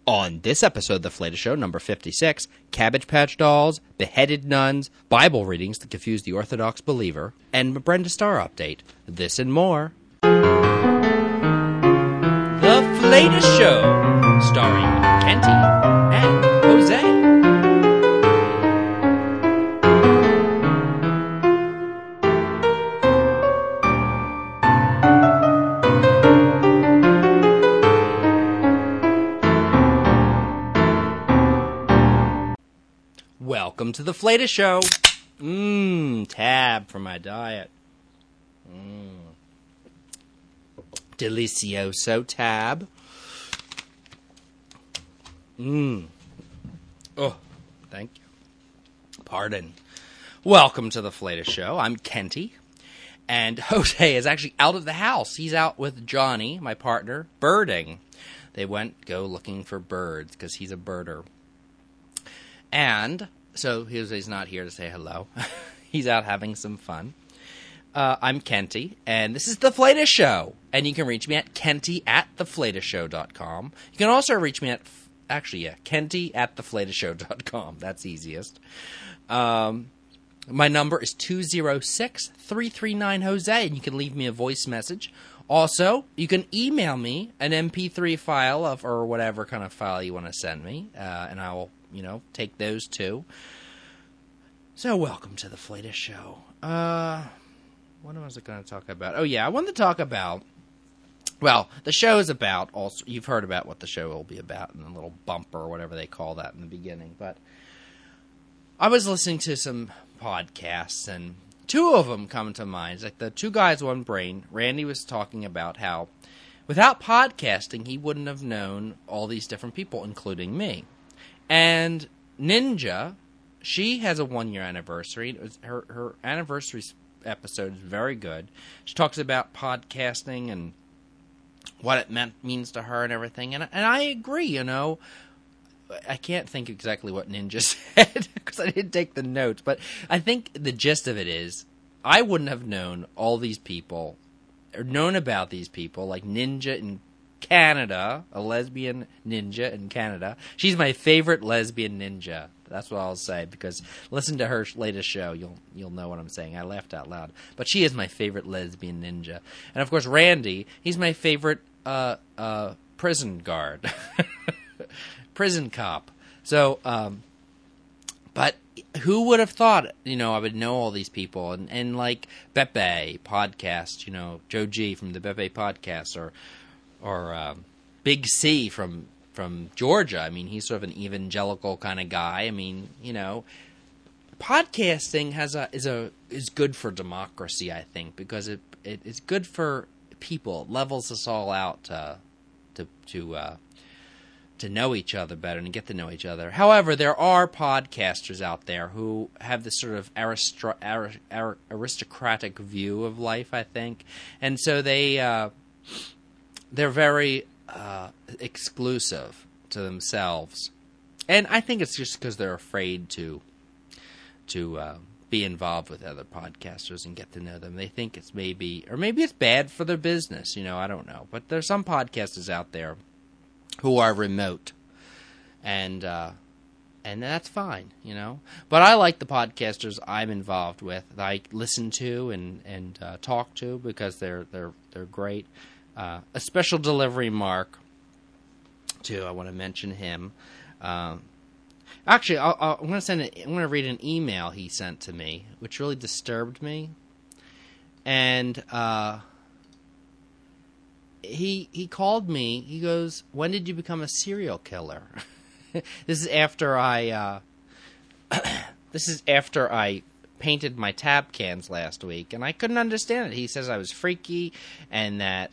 On this episode of The Flatus Show, number 56, Cabbage Patch Dolls, beheaded nuns, Bible readings that confuse the Orthodox believer, and Brenda Starr update. This and more. The Flatus Show, starring Kenty and Jose. Welcome to the Flatus Show. Tab for my diet. Delicioso tab. Oh, thank you. Pardon. Welcome to the Flatus Show. I'm Kenty. And Jose is actually out of the house. He's out with Johnny, my partner, birding. They go looking for birds because he's a birder. And so he's not here to say hello. He's out having some fun. I'm Kenty, and this is The Flatus Show. And you can reach me at kenty@theflatusshow.com. You can also reach me at, kenty@theflatusshow.com. That's easiest. My number is 206-339-HOSE, and you can leave me a voice message. Also, you can email me an MP3 file or whatever kind of file you want to send me, and I will take those too. So, welcome to the Flatus Show. What was I going to talk about? Oh, yeah, I wanted to talk about, well, the show is about, also, you've heard about what the show will be about in the little bumper or whatever they call that in the beginning, but I was listening to some podcasts, and two of them come to mind. It's like the Two Guys, One Brain. Randy was talking about how without podcasting, he wouldn't have known all these different people, including me. And Ninja, she has a 1-year anniversary. It was her anniversary episode is very good. She talks about podcasting and what it means to her and everything. And I agree, I can't think exactly what Ninja said because I didn't take the notes. But I think the gist of it is I wouldn't have known all these people or known about these people like Ninja in Canada, a lesbian ninja in Canada. She's my favorite lesbian ninja. That's what I'll say, because listen to her latest show. You'll know what I'm saying. I laughed out loud. But she is my favorite lesbian ninja. And of course, Randy, he's my favorite prison guard. Prison cop. So, but who would have thought, I would know all these people. And like Beppe podcast, Joe G from the Beppe podcast, or Big C from Georgia. I mean, he's sort of an evangelical kind of guy. I mean, podcasting is good for democracy, I think, because it's good for people. It levels us all out to know each other better and get to know each other. However, there are podcasters out there who have this sort of aristocratic view of life, I think, and so they're very exclusive to themselves, and I think it's just because they're afraid to be involved with other podcasters and get to know them. They think it's maybe it's bad for their business. I don't know, but there's some podcasters out there who are remote, and that's fine, But I like the podcasters I'm involved with, that I listen to and talk to, because they're great. A special delivery Mark, too. I want to mention him. Actually, I'm going to read an email he sent to me, which really disturbed me. And he called me. He goes, "When did you become a serial killer?" This is after I painted my tab cans last week, and I couldn't understand it. He says I was freaky, and that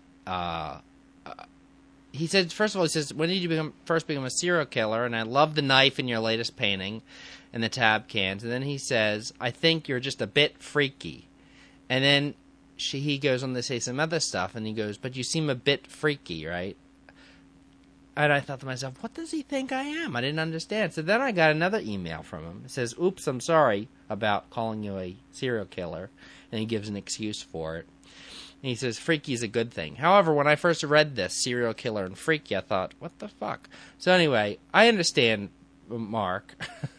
he said, first of all, "When did you first become a serial killer?" And I love the knife in your latest painting and the tab cans. And then he says, "I think you're just a bit freaky." And then he goes on to say some other stuff, and he goes, "But you seem a bit freaky, right?" And I thought to myself, what does he think I am? I didn't understand. So then I got another email from him. It says, "Oops, I'm sorry about calling you a serial killer." And he gives an excuse for it. And he says, freaky is a good thing. However, when I first read this, serial killer and freaky, I thought, what the fuck? So anyway, I understand, Mark.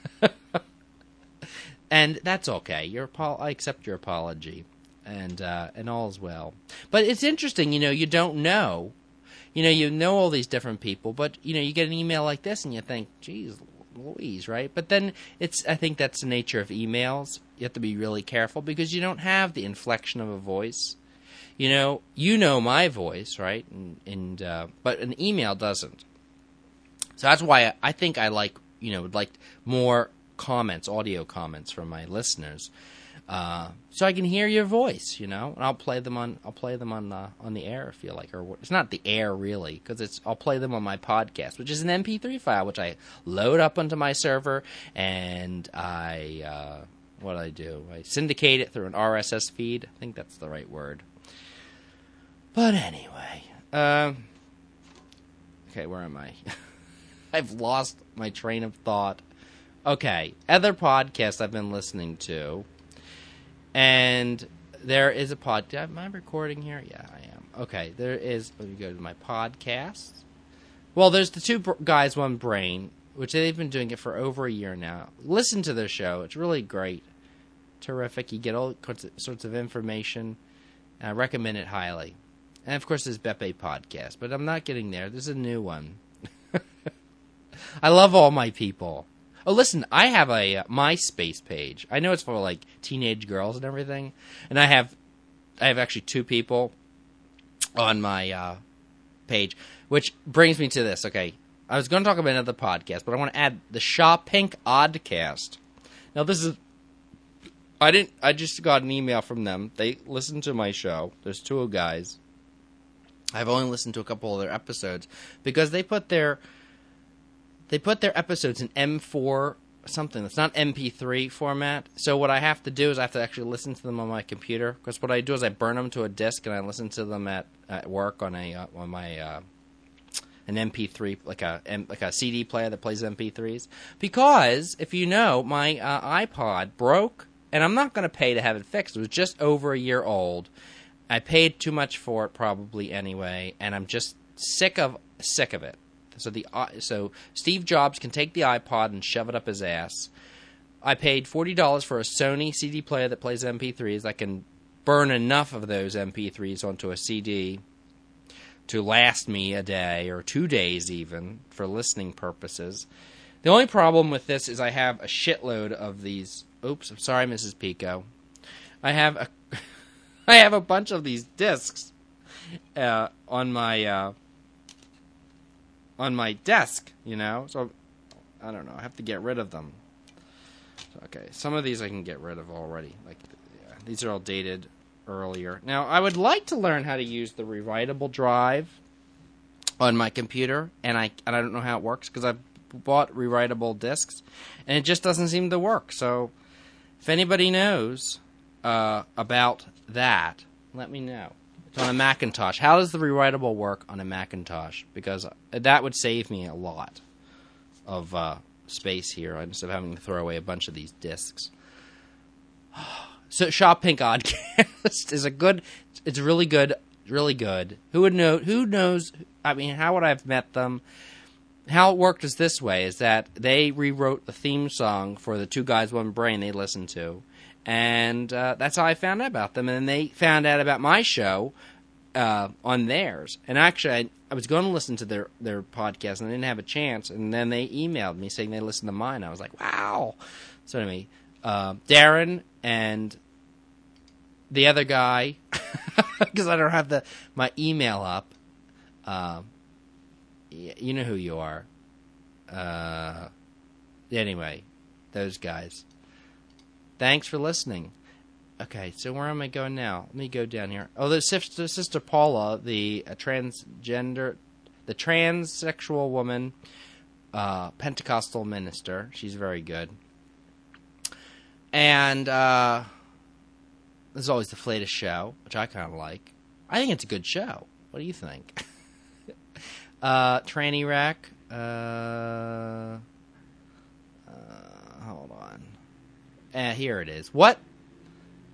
And that's okay. I accept your apology. And all's well. But it's interesting, you don't know. You know all these different people, but, you get an email like this and you think, geez, Louise, right? But then I think that's the nature of emails. You have to be really careful because you don't have the inflection of a voice. You know my voice, right? But an email doesn't. So that's why I think I would like more comments, audio comments from my listeners, so I can hear your voice, and I'll play them on the air if you like, or it's not the air really, because I'll play them on my podcast, which is an MP3 file, which I load up onto my server, and what do? I syndicate it through an RSS feed. I think that's the right word. But anyway, okay, where am I? I've lost my train of thought. Okay, other podcasts I've been listening to, and there is a podcast. Am I recording here? Yeah, I am. Okay, there is. Let me go to my podcasts. Well, there's the Two Guys, One Brain, which they've been doing it for over a year now. Listen to their show. It's really great. Terrific. You get all sorts of information. I recommend it highly. And, of course, there's Beppe Podcast, but I'm not getting there. There's a new one. I love all my people. Oh, listen, I have a MySpace page. I know it's for, like, teenage girls and everything. And I have actually 2 people on my page, which brings me to this. Okay, I was going to talk about another podcast, but I want to add the Shaw Pink Oddcast. Now, this is... I just got an email from them. They listened to my show. There's 2 guys. I've only listened to a couple of their episodes because they put their episodes in M4 something. That's not MP3 format. So what I have to do is I have to actually listen to them on my computer, because what I do is I burn them to a disc and I listen to them at work on my an MP3, like a CD player that plays MP3s. Because if you know, my iPod broke, and I'm not going to pay to have it fixed. It was just over a year old. I paid too much for it probably anyway, and I'm just sick of it. So Steve Jobs can take the iPod and shove it up his ass. I paid $40 for a Sony CD player that plays MP3s. I can burn enough of those MP3s onto a CD to last me a day or 2 days even for listening purposes. The only problem with this is I have a shitload of these. Oops, I'm sorry, Mrs. Pico. I have a bunch of these discs on my desk, so I don't know. I have to get rid of them. Okay, some of these I can get rid of already. These are all dated earlier. Now, I would like to learn how to use the rewritable drive on my computer, and I don't know how it works because I've bought rewritable discs, and it just doesn't seem to work. So, if anybody knows about that, let me know. It's on a Macintosh. How does the rewritable work on a Macintosh? Because that would save me a lot of space here instead of having to throw away a bunch of these discs. So Shaw Pink Oddcast is it's really good, really good. Who knows? I mean, how would I have met them? How it worked is this way, is that they rewrote the theme song for the Two Guys, One Brain they listened to. And that's how I found out about them. And then they found out about my show on theirs. And actually, I was going to listen to their podcast, and I didn't have a chance. And then they emailed me saying they listened to mine. I was like, wow. So anyway, Darren and the other guy, because I don't have my email up. You know who you are. Anyway, those guys. Thanks for listening. Okay, so where am I going now? Let me go down here. Oh, there's Sister Paula, the transsexual woman, Pentecostal minister. She's very good. And there's always the Flatus Show, which I kind of like. I think it's a good show. What do you think? Tranny Rack. Hold on. Here it is. What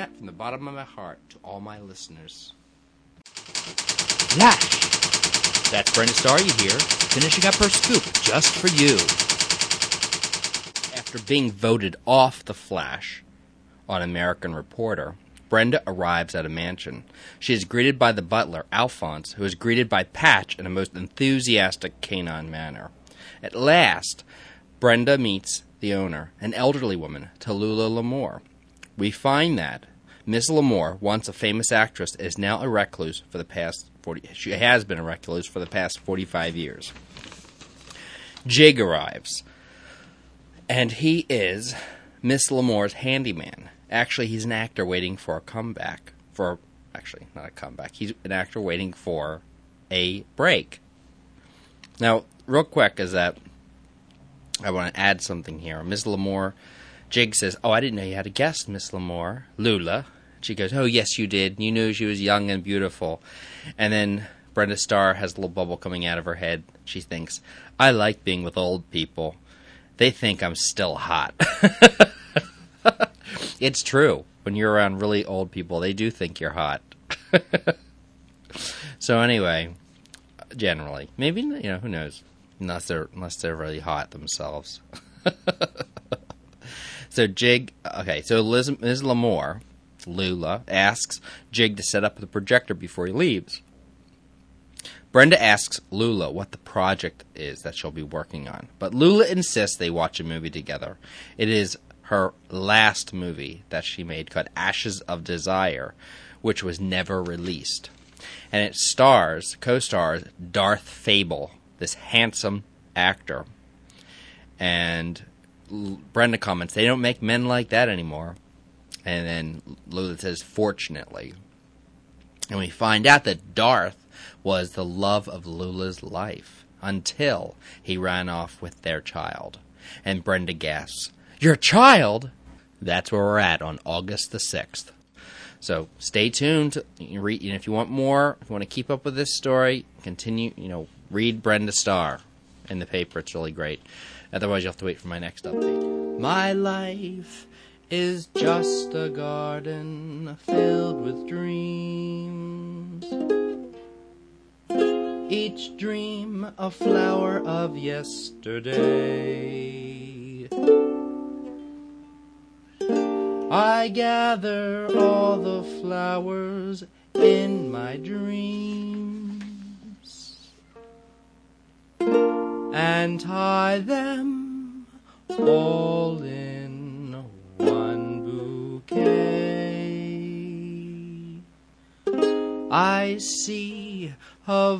that from the bottom of my heart to all my listeners. Flash! That's Brenda Starr you hear, finishing up her scoop just for you. After being voted off The Flash on American Reporter, Brenda arrives at a mansion. She is greeted by the butler, Alphonse, who is greeted by Patch in a most enthusiastic canine manner. At last, Brenda meets the owner, an elderly woman, Tallulah Lamore. We find that Miss Lamore, once a famous actress, is now a recluse for the past 40. She has been a recluse for the past 45 years. Jig arrives, and he is Miss Lamore's handyman. Actually, he's an actor waiting for a comeback. Actually, not a comeback. He's an actor waiting for a break. Now, real quick is that I want to add something here. Miss Lamore, Jig says, "Oh, I didn't know you had a guest, Miss Lamore, Lula." She goes, "Oh, yes, you did. You knew she was young and beautiful." And then Brenda Starr has a little bubble coming out of her head. She thinks, "I like being with old people. They think I'm still hot." It's true. When you're around really old people, they do think you're hot. So anyway, generally, maybe, who knows? Unless they're really hot themselves. So Jig, so Ms. Lamore, Lula, asks Jig to set up the projector before he leaves. Brenda asks Lula what the project is that she'll be working on, but Lula insists they watch a movie together. It is her last movie that she made, called Ashes of Desire, which was never released. And it co-stars Darth Fable, this handsome actor. And Brenda comments, "They don't make men like that anymore." And then Lula says, "Fortunately." And we find out that Darth was the love of Lula's life until he ran off with their child. And Brenda gasps, "Your child?" That's where we're at on August the 6th. So stay tuned. If you want more, if you want to keep up with this story, continue, read Brenda Starr in the paper. It's really great. Otherwise, you'll have to wait for my next update. My life is just a garden filled with dreams. Each dream a flower of yesterday. I gather all the flowers in my dreams and tie them all in one bouquet. I see a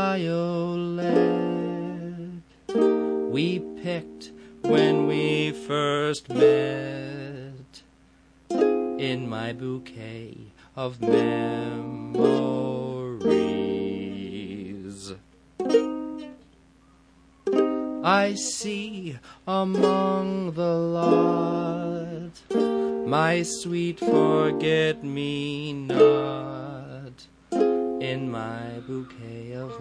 violet we picked when we first met in my bouquet of memories. I see among the lot my sweet forget-me-not in my bouquet of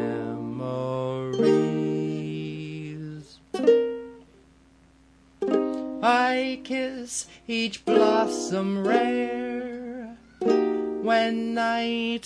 memories. I kiss each blossom rare when night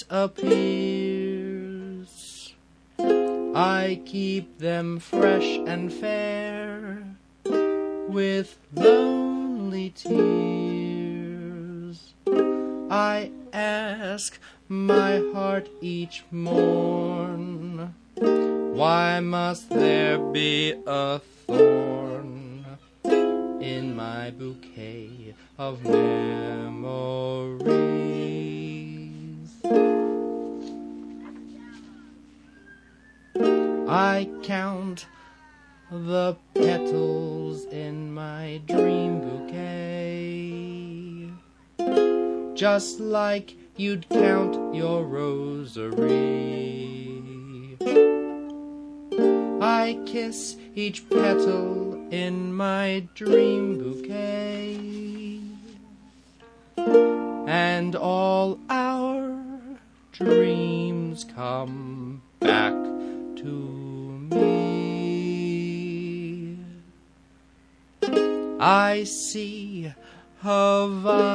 appears. I keep them fresh and fair with lonely tears. I ask my heart each morn, why must there be a thorn in my bouquet of memories? I count the petals in my dream bouquet, just like you'd count your rosary. I kiss each petal in my dream bouquet, and all our dreams come back to me. I see a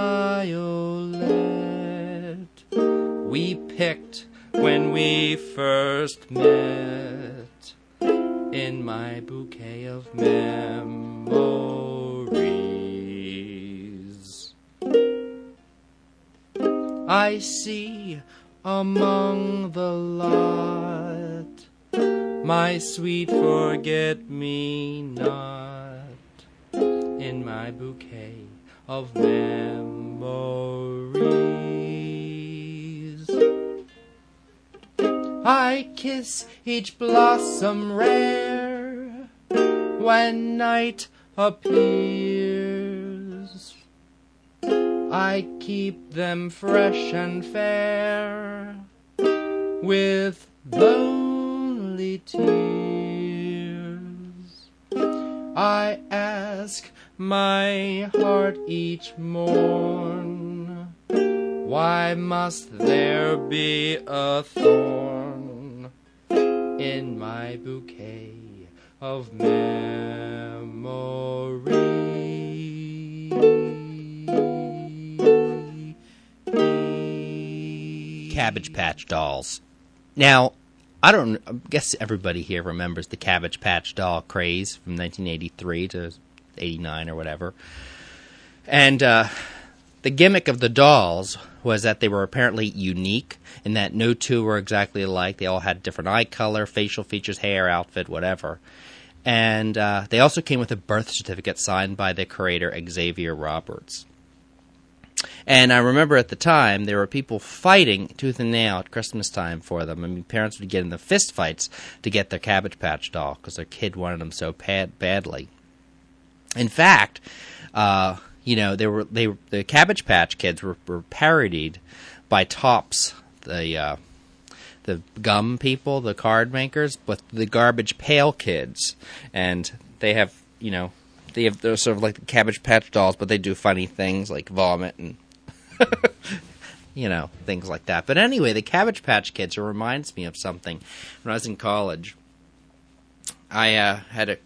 violet we picked when we first met in my bouquet of memories. I see among the lot my sweet forget-me-not in my bouquet of memories. I kiss each blossom rare when night appears. I keep them fresh and fair with lonely tears. I ask my heart each morn, why must there be a thorn in my bouquet of memories? Cabbage Patch Dolls. Now, I guess everybody here remembers the Cabbage Patch Doll craze from 1983 to 89 or whatever. And the gimmick of the dolls was that they were apparently unique in that no two were exactly alike. They all had different eye color, facial features, hair, outfit, whatever. And they also came with a birth certificate signed by the creator Xavier Roberts. And I remember at the time, there were people fighting tooth and nail at Christmas time for them. I mean, parents would get in the fist fights to get their Cabbage Patch doll because their kid wanted them so badly. In fact, the Cabbage Patch Kids were parodied by Topps, the gum people, the card makers, but the Garbage Pail Kids. And they're sort of like the Cabbage Patch Dolls, but they do funny things like vomit and, things like that. But anyway, the Cabbage Patch Kids reminds me of something. When I was in college, I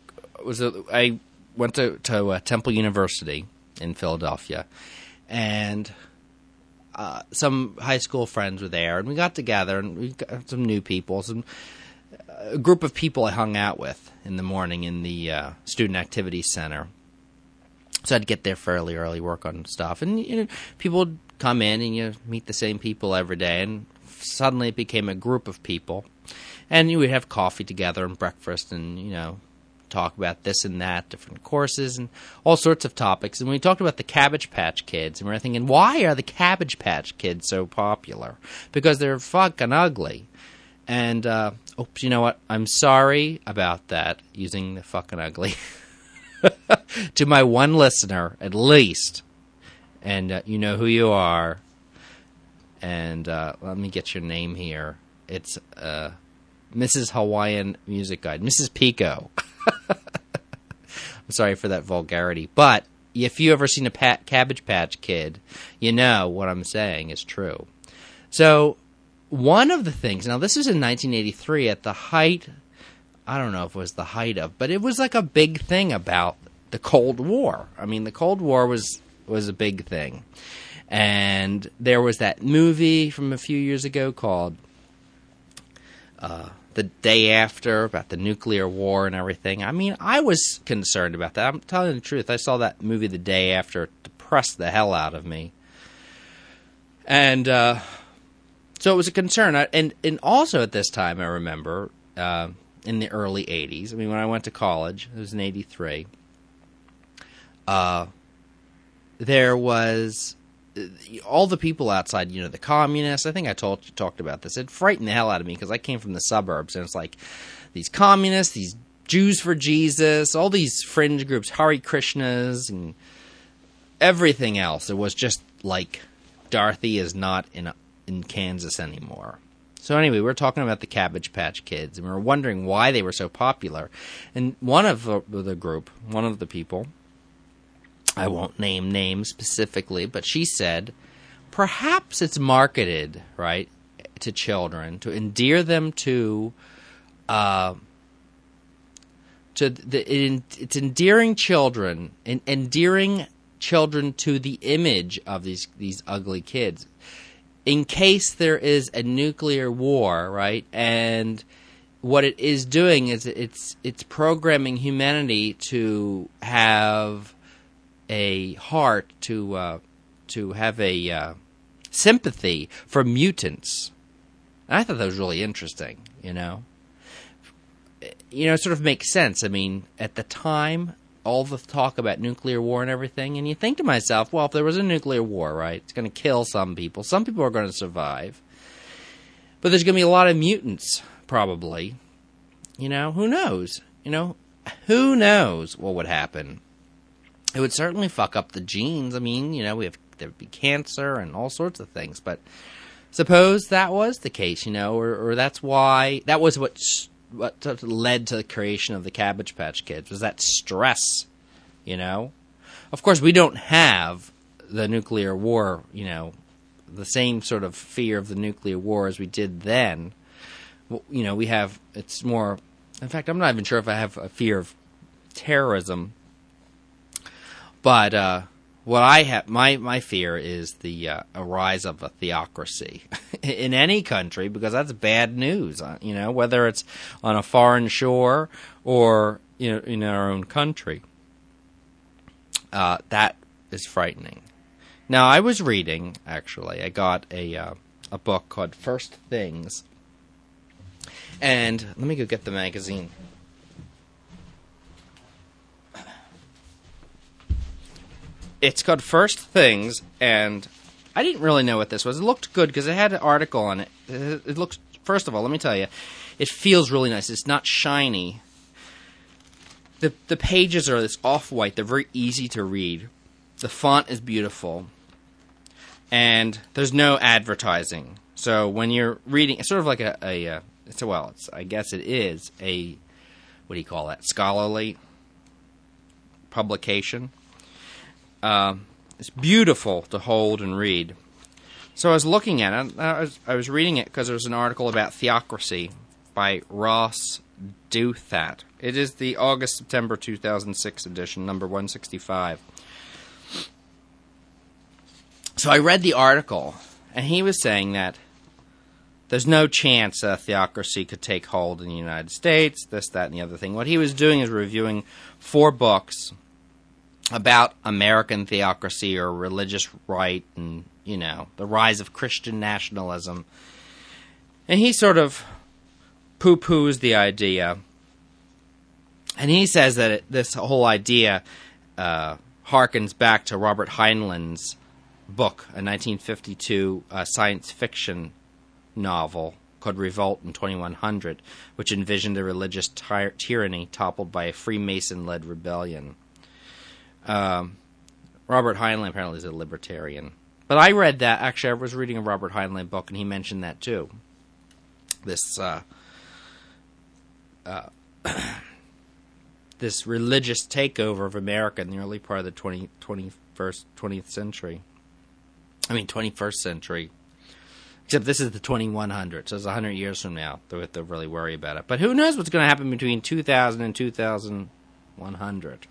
went to Temple University in Philadelphia, and some high school friends were there, and we got together, and we got some new people, a group of people I hung out with in the morning in the Student Activity Center. So I'd get there fairly early, work on stuff, and people would come in, and you meet the same people every day, and suddenly it became a group of people, and you would have coffee together and breakfast, and talk about this and that, different courses, and all sorts of topics. And we talked about the Cabbage Patch Kids, and we were thinking, why are the Cabbage Patch Kids so popular? Because they're fucking ugly. And, oops, you know what? I'm sorry about that, using the fucking ugly. To my one listener, at least. And you know who you are. And let me get your name here. It's Mrs. Hawaiian Music Guide, Mrs. Pico. I'm sorry for that vulgarity. But if you ever seen a Cabbage Patch Kid, you know what I'm saying is true. So one of the things, now this was in 1983 at the height, I don't know if it was the height of, but it was like a big thing about the Cold War. I mean, the Cold War was a big thing. And there was that movie from a few years ago called The Day After, about the nuclear war and everything. I mean, I was concerned about that. I'm telling you the truth. I saw that movie The Day After. It depressed the hell out of me. And so it was a concern. And also at this time, I remember, in the early 80s, I mean, when I went to college, it was in 83, there was all the people outside, the communists. I think I talked about this. It frightened the hell out of me because I came from the suburbs, and it's like these communists, these Jews for Jesus, all these fringe groups, Hare Krishnas, and everything else. It was just like Dorothy is not in Kansas anymore. So anyway, we're talking about the Cabbage Patch Kids, and we were wondering why they were so popular. And one of the group, one of the people, I won't name names specifically, but she said, perhaps it's marketed, right, to children, to endear them to it's endearing children, endearing children to the image of these ugly kids. In case there is a nuclear war, right? And what it is doing is it's programming humanity to have a heart, to have a sympathy for mutants. And I thought that was really interesting, you know. It sort of makes sense. I mean, at the time, all the talk about nuclear war and everything, and you think to myself, well, if there was a nuclear war, right, it's going to kill some people. Some people are going to survive. But there's going to be a lot of mutants, probably. Who knows? Who knows what would happen? It would certainly fuck up the genes. I mean, there'd be cancer and all sorts of things. But suppose that was the case, or that's why, that was what led to the creation of the Cabbage Patch Kids, was that stress, Of course, we don't have the nuclear war, the same sort of fear of the nuclear war as we did then. We have, it's more, in fact, I'm not even sure if I have a fear of terrorism. But what I have, my fear is the a rise of a theocracy in any country, because that's bad news. Whether it's on a foreign shore or in our own country, that is frightening. Now, I was reading. Actually, I got a book called First Things, and let me go get the magazine. It's called First Things, and I didn't really know what this was. It looked good because it had an article on it. It looks, first of all, let me tell you, it feels really nice. It's not shiny. The pages are this off-white. They're very easy to read. The font is beautiful, and there's no advertising. So when you're reading, it's sort of like I guess it is a, what do you call that, scholarly publication. It's beautiful to hold and read. So I was looking at it. I was reading it because there was an article about theocracy by Ross Douthat. It is the August-September 2006 edition, number 165. So I read the article, and he was saying that there's no chance a theocracy could take hold in the United States, this, that, and the other thing. What he was doing is reviewing 4 books about American theocracy or religious right and, the rise of Christian nationalism. And he sort of poo-poos the idea. And he says that this whole idea harkens back to Robert Heinlein's book, a 1952 science fiction novel called Revolt in 2100, which envisioned a religious tyranny toppled by a Freemason-led rebellion. Robert Heinlein apparently is a libertarian. But I read that. Actually, I was reading a Robert Heinlein book, and he mentioned that too. This this religious takeover of America in the early part of the 21st century. Except this is the 2100, so it's 100 years from now. They have to really worry about it. But who knows what's going to happen between 2000 and 2100?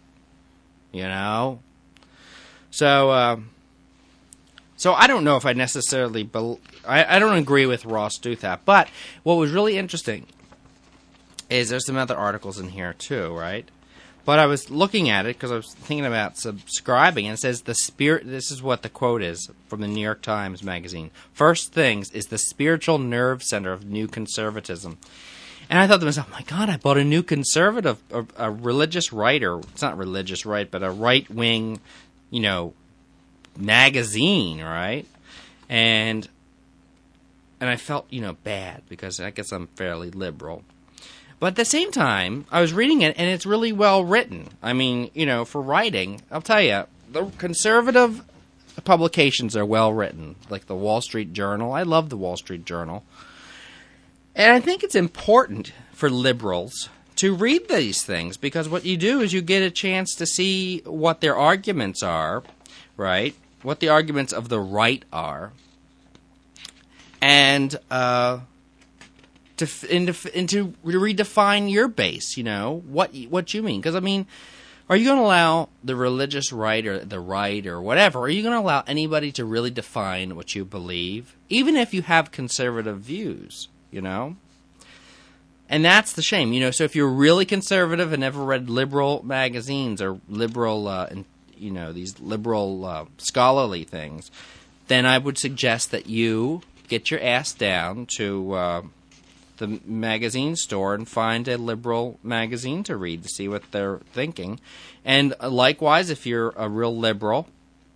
So I don't know if I necessarily I don't agree with Ross Douthat, but what was really interesting is there's some other articles in here too, right? But I was looking at it because I was thinking about subscribing, and it says this is what the quote is from the New York Times magazine. First Things is the spiritual nerve center of new conservatism. And I thought to myself, oh my God, I bought a new conservative, a religious writer. It's not religious, right, but a right-wing, magazine, right? And I felt, bad because I guess I'm fairly liberal. But at the same time, I was reading it, and it's really well written. I mean, for writing, I'll tell you, the conservative publications are well written, like the Wall Street Journal. I love the Wall Street Journal. And I think it's important for liberals to read these things, because what you do is you get a chance to see what their arguments are, right? What the arguments of the right are, and to redefine your base. What you mean? Because Are you going to allow the religious right or the right or whatever, are you going to allow anybody to really define what you believe, even if you have conservative views, you know? And that's the shame, you know. So if you're really conservative and never read liberal magazines or liberal, these liberal scholarly things, then I would suggest that you get your ass down to the magazine store and find a liberal magazine to read to see what they're thinking. And likewise, if you're a real liberal,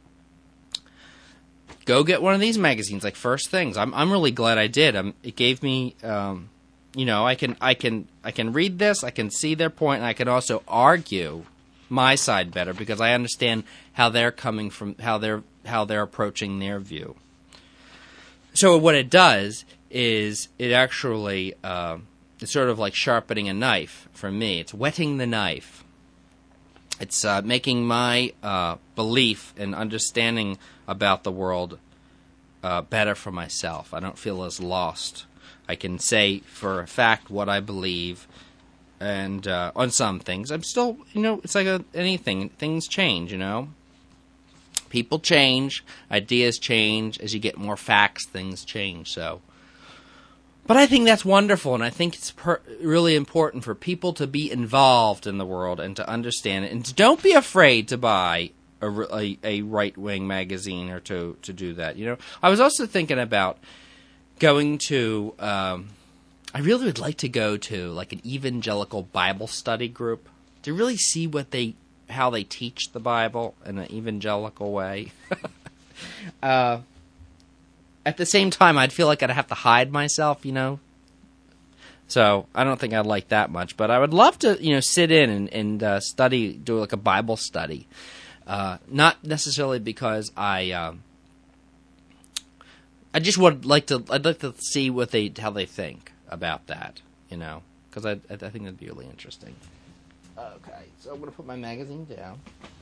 go get one of these magazines, like First Things. I'm really glad I did. It gave me, I can read this, I can see their point, and I can also argue my side better because I understand how they're coming from, how they're approaching their view. So what it does is it actually it's sort of like sharpening a knife for me. It's whetting the knife. It's making my belief and understanding about the world better for myself. I don't feel as lost. I can say for a fact what I believe, and on some things, I'm still, it's like anything. Things change, People change, ideas change. As you get more facts, things change. So, but I think that's wonderful, and I think it's really important for people to be involved in the world and to understand it. And don't be afraid to buy a right-wing magazine or to do that. I was also thinking about going to. I really would like to go to like an evangelical Bible study group to really see how they teach the Bible in an evangelical way. At the same time, I'd feel like I'd have to hide myself, So I don't think I'd like that much. But I would love to, sit in and study, do like a Bible study. Not necessarily because I just would like to. I'd like to see how they think about that, because I think that'd be really interesting. Okay, so I'm going to put my magazine down.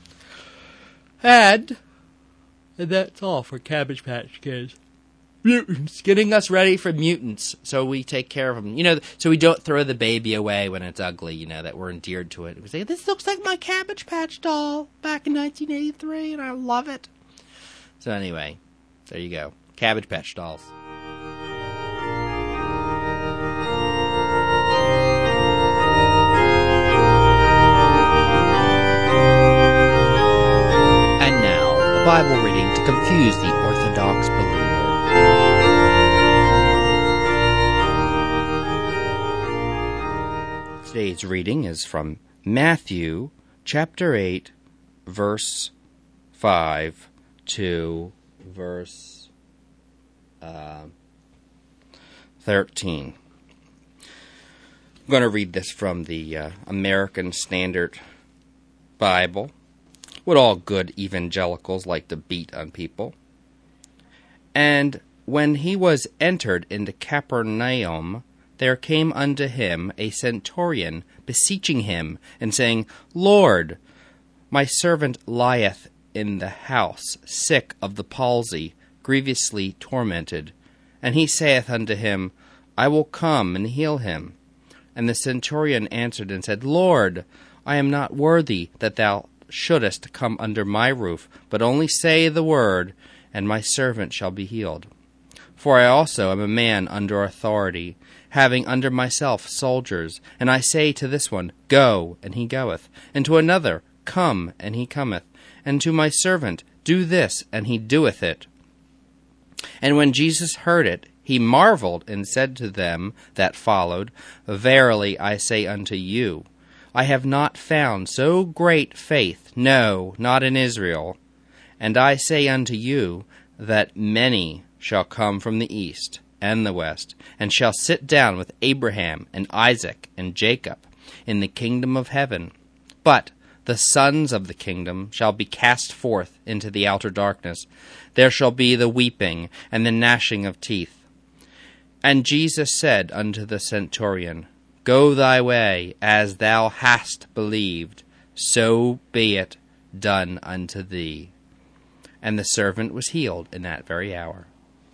And that's all for Cabbage Patch Kids. Mutants. Getting us ready for mutants, so we take care of them. So we don't throw the baby away when it's ugly, that we're endeared to it. We say, this looks like my Cabbage Patch doll back in 1983, and I love it. So anyway, there you go. Cabbage Patch dolls. Bible reading to confuse the Orthodox believer. Today's reading is from Matthew chapter 8, verse 5 to verse 13. I'm going to read this from the American Standard Bible. What all good evangelicals like to beat on people. And when he was entered into Capernaum, there came unto him a centurion, beseeching him, and saying, Lord, my servant lieth in the house, sick of the palsy, grievously tormented. And he saith unto him, I will come and heal him. And the centurion answered and said, Lord, I am not worthy that thou shouldest come under my roof, but only say the word, and my servant shall be healed. For I also am a man under authority, having under myself soldiers, and I say to this one, Go, and he goeth, and to another, Come, and he cometh, and to my servant, Do this, and he doeth it. And when Jesus heard it, he marveled, and said to them that followed, Verily I say unto you, I have not found so great faith, no, not in Israel. And I say unto you, that many shall come from the east and the west, and shall sit down with Abraham and Isaac and Jacob in the kingdom of heaven. But the sons of the kingdom shall be cast forth into the outer darkness. There shall be the weeping and the gnashing of teeth. And Jesus said unto the centurion, Go thy way, as thou hast believed, so be it done unto thee. And the servant was healed in that very hour.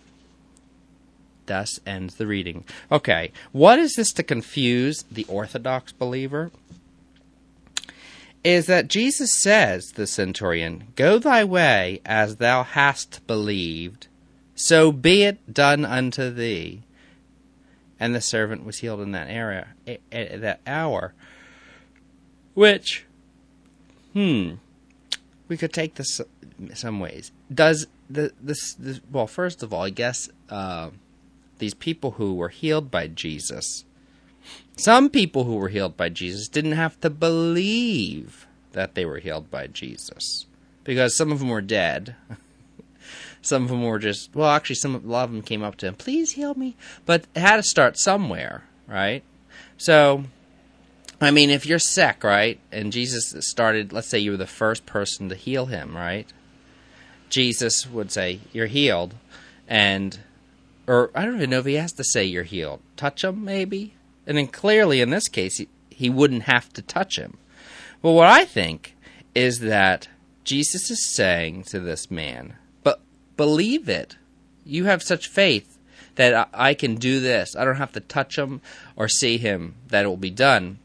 Thus ends the reading. Okay, what is this to confuse the Orthodox believer? is that Jesus says to the centurion, "Go thy way as thou hast believed, so be it done unto thee." And the servant was healed in that area, at that hour. Which, we could take this some ways. Does this well? First of all, I guess these people who were healed by Jesus, some people who were healed by Jesus didn't have to believe that they were healed by Jesus, because some of them were dead. Some of them were just, well, actually, a lot of them came up to him, "Please heal me." But it had to start somewhere, right? So, I mean, if you're sick, right, and Jesus started, let's say you were the first person to heal him, right? Jesus would say, "You're healed," or I don't even know if he has to say you're healed. Touch him, maybe? And then clearly, in this case, he wouldn't have to touch him. But what I think is that Jesus is saying to this man, believe it. You have such faith that I can do this. I don't have to touch him or see him, that it will be done.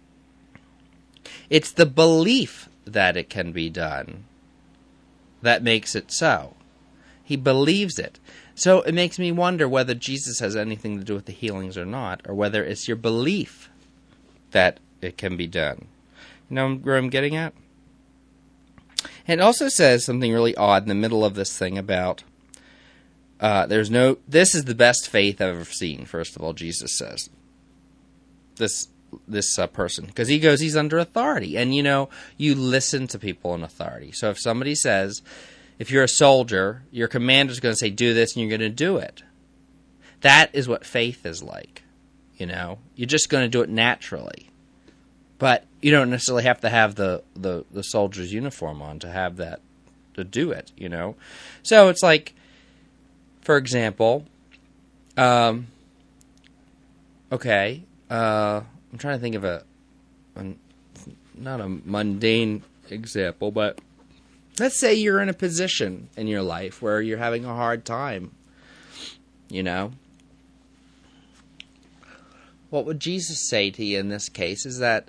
It's the belief that it can be done that makes it so. He believes it. So it makes me wonder whether Jesus has anything to do with the healings or not, or whether it's your belief that it can be done. You know where I'm getting at? It also says something really odd in the middle of this thing about this is the best faith I've ever seen, first of all, Jesus says. This person. Because he's under authority. And, you listen to people in authority. So if somebody says, if you're a soldier, your commander's going to say, do this, and you're going to do it. That is what faith is like. You're just going to do it naturally. But you don't necessarily have to have the soldier's uniform on to have that, to do it, So it's like, for example, I'm trying to think of not a mundane example, but let's say you're in a position in your life where you're having a hard time, What would Jesus say to you in this case is that,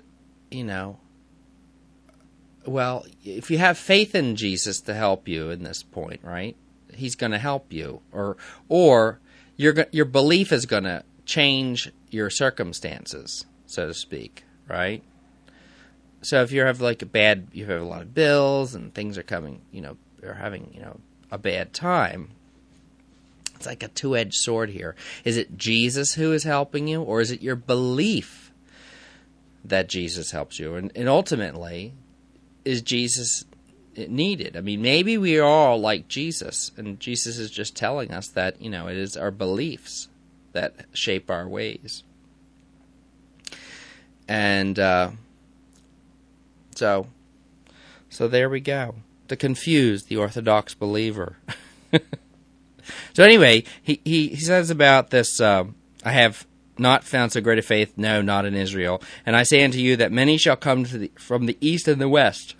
well, if you have faith in Jesus to help you in this point, right, he's going to help you. Or your belief is going to change your circumstances, so to speak, right? So if you have you have a lot of bills and things are coming, you're having, a bad time. It's like a two-edged sword here. Is it Jesus who is helping you, or is it your belief that Jesus helps you? And ultimately, is Jesus needed? I mean, maybe we are all like Jesus, and Jesus is just telling us that, it is our beliefs that shape our ways. And so there we go. To confuse the Orthodox believer. So anyway, he says about this, I have not found so great a faith, no, not in Israel. And I say unto you that many shall come from the east and the west,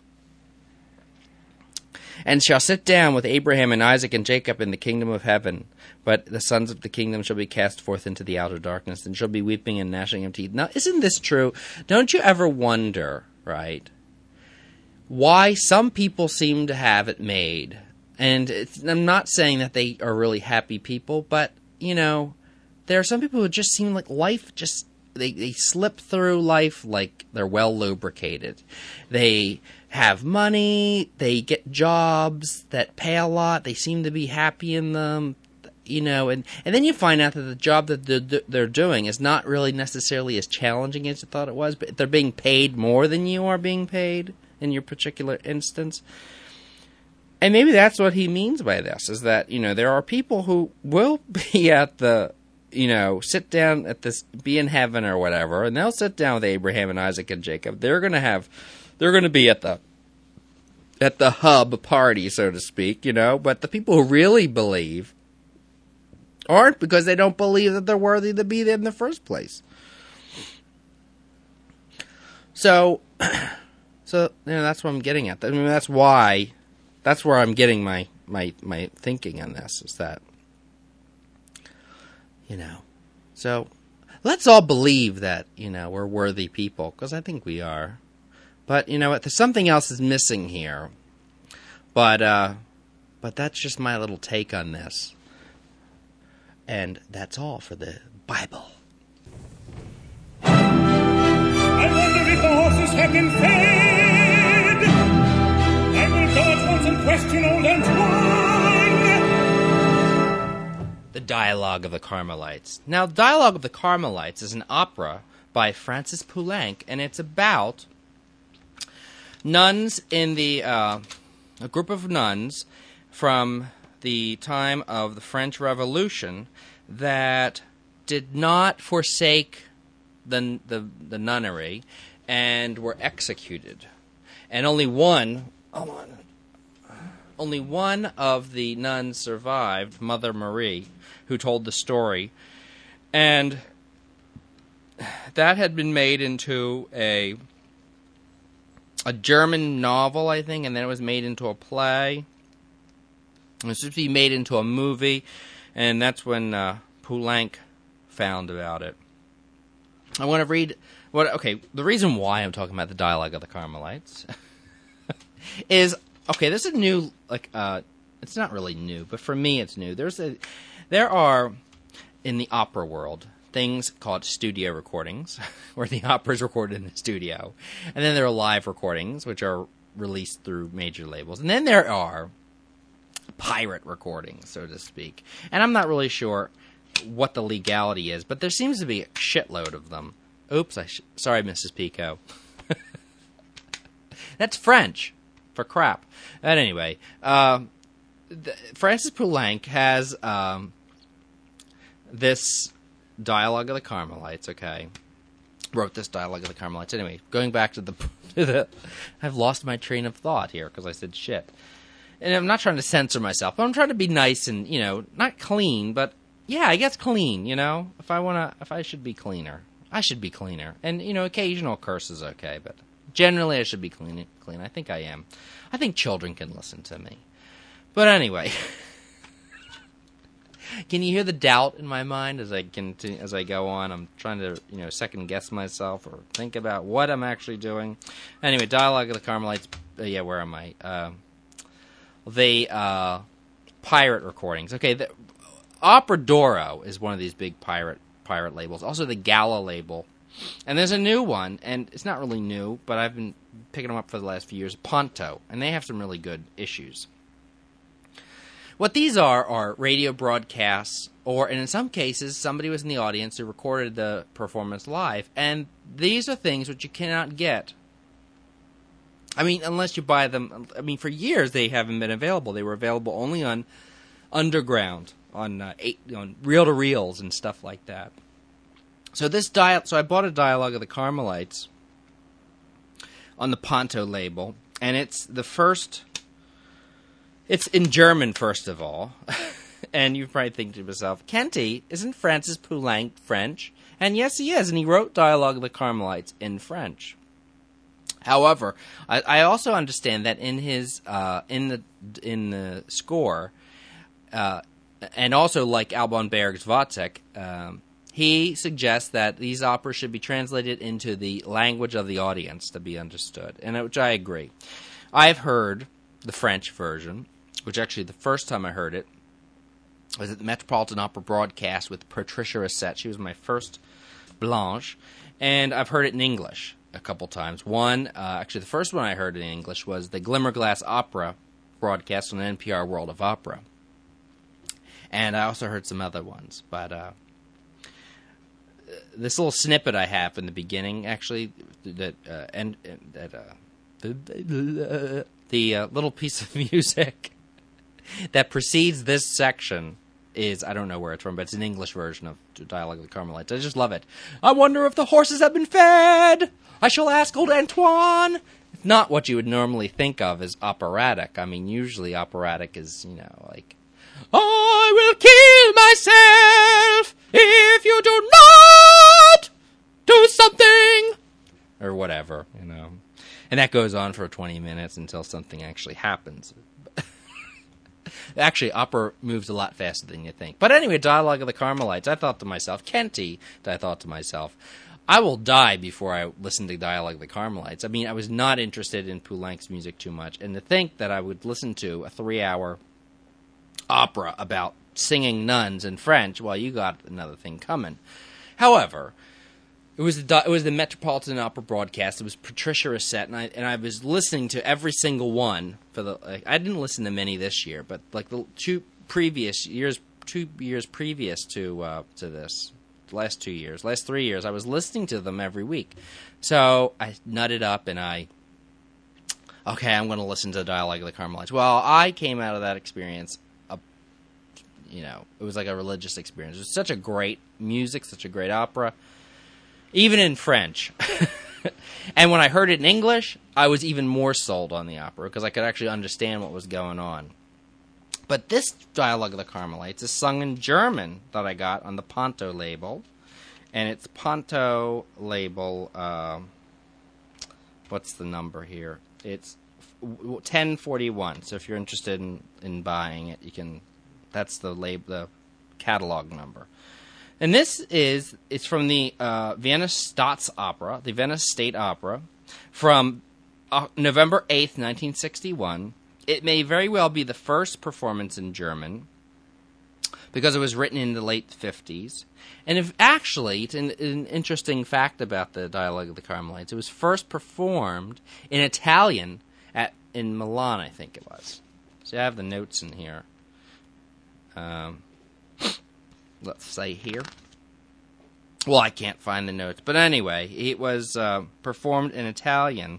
and shall sit down with Abraham and Isaac and Jacob in the kingdom of heaven. But the sons of the kingdom shall be cast forth into the outer darkness, and shall be weeping and gnashing of teeth. Now, isn't this true? Don't you ever wonder, right, why some people seem to have it made? And I'm not saying that they are really happy people, but, there are some people who just seem like life just, they slip through life like they're well lubricated. They have money, they get jobs that pay a lot, they seem to be happy in them, and then you find out that the job that they're doing is not really necessarily as challenging as you thought it was, but they're being paid more than you are being paid in your particular instance. And maybe that's what he means by this, is that, there are people who will be at the, sit down at this, be in heaven or whatever, and they'll sit down with Abraham and Isaac and Jacob. They're going to be at the hub party, so to speak, but the people who really believe aren't, because they don't believe that they're worthy to be there in the first place. So that's what I'm getting at. I mean, that's where I'm getting my thinking on this, is that, so let's all believe that, we're worthy people, because I think we are. But you know what? There's something else is missing here. But that's just my little take on this. And that's all for the Bible. I wonder if the horses have been fed. I will go at once and question old Antoine. The Dialogue of the Carmelites. Now, Dialogue of the Carmelites is an opera by Francis Poulenc, and it's about nuns in the a group of nuns from the time of the French Revolution that did not forsake the nunnery and were executed. And only one of the nuns survived, Mother Marie, who told the story. And that had been made into a German novel, I think, and then it was made into a play. It was supposed to be made into a movie, and that's when Poulenc found about it. I want to read the reason why I'm talking about the Dialogue of the Carmelites is, there's a new, it's not really new, but for me it's new. There are, in the opera world, things called studio recordings, where the opera is recorded in the studio. And then there are live recordings, which are released through major labels. And then there are pirate recordings, so to speak. And I'm not really sure what the legality is, but there seems to be a shitload of them. Oops, sorry, Mrs. Pico. That's French for crap. But anyway, Francis Poulenc has this Dialogue of the Carmelites, wrote this Dialogue of the Carmelites. Anyway, going back to the I've lost my train of thought here because I said shit. And I'm not trying to censor myself, but I'm trying to be nice and, not clean, but yeah, I guess clean, If I should be cleaner, I should be cleaner. And, occasional curse is okay, but generally I should be clean. I think I am. I think children can listen to me. But anyway, can you hear the doubt in my mind as I go on? I'm trying to, second guess myself or think about what I'm actually doing. Anyway, Dialogue of the Carmelites. Where am I? The pirate recordings. Okay, the Opera Doro is one of these big pirate labels. Also, the Gala label, and there's a new one, and it's not really new, but I've been picking them up for the last few years. Ponto, and they have some really good issues. What these are radio broadcasts, and in some cases, somebody was in the audience who recorded the performance live, and these are things which you cannot get. I mean, unless you buy them. I mean, for years they haven't been available. They were available only on Underground, on reel-to-reels and stuff like that. So so I bought a Dialogue of the Carmelites on the Ponto label, and it's the first. It's in German, first of all, and you probably think to yourself, Kenty, isn't Francis Poulenc French? And yes, he is, and he wrote Dialogue of the Carmelites in French. However, I also understand that in his in the score, and also like Alban Berg's Wozzeck, he suggests that these operas should be translated into the language of the audience to be understood, and which I agree. I've heard the French version, which actually the first time I heard it was at the Metropolitan Opera broadcast with Patricia Racette. She was my first Blanche, and I've heard it in English a couple times. Actually the first one I heard in English was the Glimmerglass Opera broadcast on NPR World of Opera. And I also heard some other ones, but this little snippet I have in the beginning, actually, the little piece of music that precedes this section is, I don't know where it's from, but it's an English version of Dialogue of the Carmelites. I just love it. I wonder if the horses have been fed. I shall ask old Antoine. It's not what you would normally think of as operatic. I mean, usually operatic is, like, I will kill myself if you do not do something, or whatever, And that goes on for 20 minutes until something actually happens. Actually, opera moves a lot faster than you think. But anyway, Dialogue of the Carmelites, I thought to myself, Kenty, I thought to myself, I will die before I listen to Dialogue of the Carmelites. I mean, I was not interested in Poulenc's music too much, and to think that I would listen to a 3-hour opera about singing nuns in French, well, you got another thing coming. However, it was the Metropolitan Opera broadcast. It was Patricia Racette, and I was listening to every single one for the. I didn't listen to many this year, but like the 2 years previous to this. Last 3 years, I was listening to them every week. So I nutted up and I'm going to listen to the Dialogue of the Carmelites. Well, I came out of that experience, it was like a religious experience. It was such a great music, such a great opera, even in French. And when I heard it in English, I was even more sold on the opera because I could actually understand what was going on. But this Dialogue of the Carmelites is sung in German that I got on the Ponto label. And it's Ponto label, what's the number here? It's 1041. So if you're interested in buying it, you can, that's the catalog number. And it's from the Vienna Staatsopera, the Vienna State Opera, from November 8th, 1961. It may very well be the first performance in German because it was written in the late 50s. And it's an interesting fact about the Dialogue of the Carmelites. It was first performed in Italian in Milan, I think it was. So I have the notes in here. Let's say here. Well, I can't find the notes. But anyway, it was performed in Italian.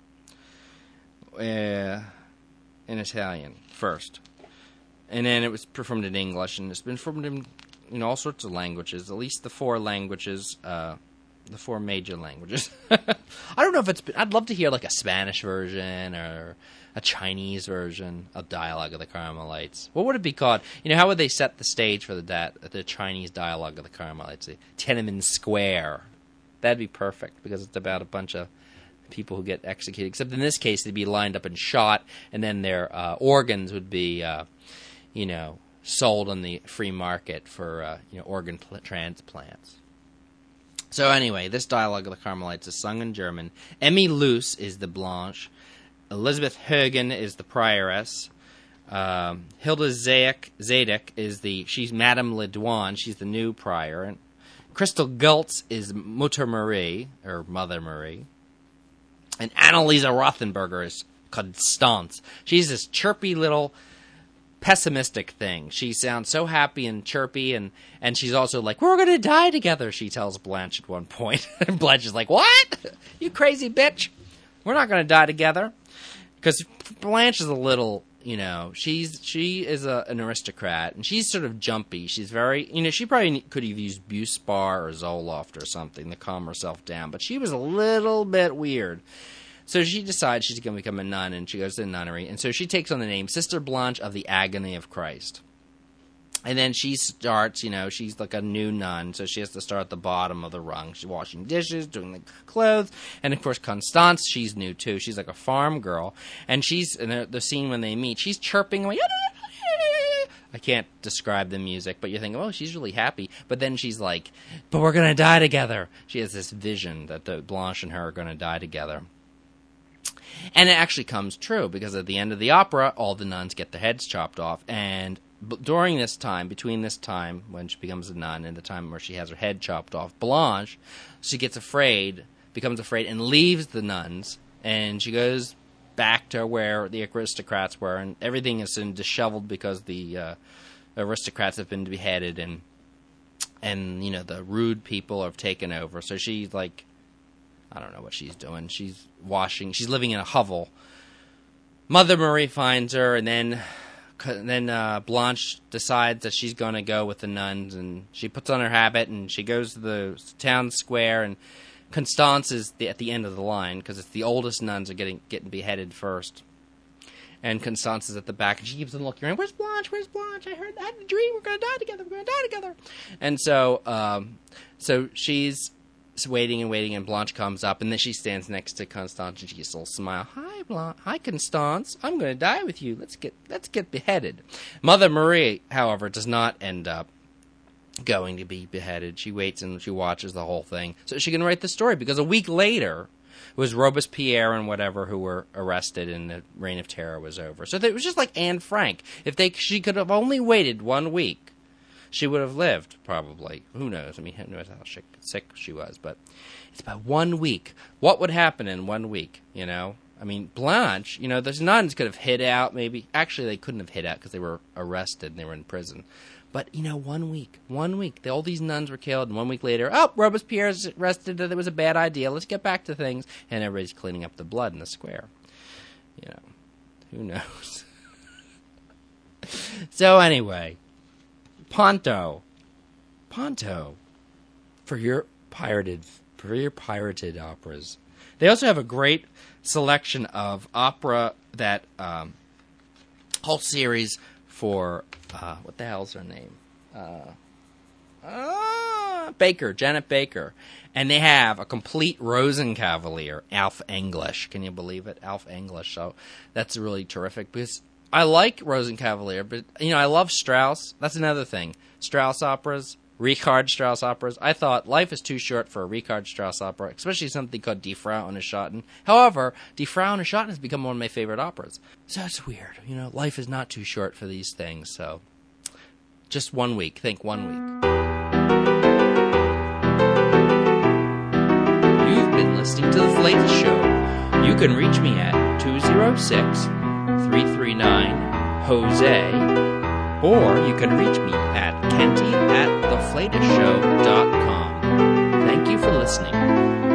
In Italian first, and then it was performed in English, and it's been performed in all sorts of languages, at least the 4 languages, the 4 major languages. I don't know if I'd love to hear like a Spanish version or a Chinese version of Dialogue of the Carmelites. What would it be called? How would they set the stage for the Chinese Dialogue of the Carmelites? Tiananmen Square. That'd be perfect because it's about a bunch of people who get executed, except in this case they'd be lined up and shot, and then their organs would be, sold on the free market for, organ transplants. So anyway, this Dialogue of the Carmelites is sung in German. Emmy Luce is the Blanche. Elizabeth Högen is the Prioress. Hilda Zadek she's Madame Ledoine. She's the new prior. And Crystal Gultz is Mutter Marie, or Mother Marie. And Annalisa Rothenberger is Constance. She's this chirpy little pessimistic thing. She sounds so happy and chirpy, and she's also like, we're going to die together, she tells Blanche at one point. And Blanche is like, what? You crazy bitch. We're not going to die together. Because Blanche is a little, she is an aristocrat, and she's sort of jumpy. She's very, she probably could have used Buspar or Zoloft or something to calm herself down, but she was a little bit weird. So she decides she's going to become a nun, and she goes to the nunnery, and so she takes on the name Sister Blanche of the Agony of Christ. And then she starts, she's like a new nun, so she has to start at the bottom of the rung. She's washing dishes, doing the clothes, and of course Constance, she's new too. She's like a farm girl, and she's in the scene when they meet, she's chirping away. I can't describe the music, but you're thinking, oh, she's really happy. But then she's like, but we're going to die together. She has this vision that the Blanche and her are going to die together. And it actually comes true, because at the end of the opera, all the nuns get their heads chopped off, and during this time, between this time when she becomes a nun and the time where she has her head chopped off, Blanche, she becomes afraid, and leaves the nuns, and she goes back to where the aristocrats were, and everything is disheveled because the aristocrats have been beheaded, and the rude people have taken over. So she's like, I don't know what she's doing. She's living in a hovel. Mother Marie finds her, and then Blanche decides that she's going to go with the nuns, and she puts on her habit, and she goes to the town square, and Constance is at the end of the line, because it's the oldest nuns are getting beheaded first. And Constance is at the back, and she keeps on looking around, where's Blanche, I had a dream, we're going to die together, And so she's waiting, and Blanche comes up, and then she stands next to Constance, and she gets a little smile. Hi, Constance. I'm going to die with you. Let's get beheaded. Mother Marie, however, does not end up going to be beheaded. She waits and she watches the whole thing so she can write the story, because a week later it was Robespierre and whatever who were arrested and the Reign of Terror was over. So it was just like Anne Frank. She could have only waited 1 week, she would have lived, probably. Who knows? I mean, who knows how sick she was, but it's about 1 week. What would happen in 1 week, you know? I mean, Blanche, you know, those nuns could have hid out maybe. Actually, they couldn't have hid out because they were arrested and they were in prison. But, you know, 1 week. All these nuns were killed, and 1 week later, Robespierre's arrested that it was a bad idea. Let's get back to things. And everybody's cleaning up the blood in the square. You know, who knows? So anyway, Ponto, for your pirated operas. They also have a great selection of opera that whole series for what the hell's her name? Janet Baker. And they have a complete Rosenkavalier, Alf English. Can you believe it? Alf English. So that's really terrific, because I like Rosenkavalier, but, you know, I love Strauss. That's another thing. Strauss operas, Richard Strauss operas. I thought life is too short for a Richard Strauss opera, especially something called Die Frau ohne Schatten. However, Die Frau ohne Schatten has become one of my favorite operas. So it's weird. You know, life is not too short for these things. So just 1 week. Think 1 week. You've been listening to The Flatus Show. You can reach me at 206-339-HOSE, or you can reach me at Kenty@theflatisshow.com. Thank you for listening.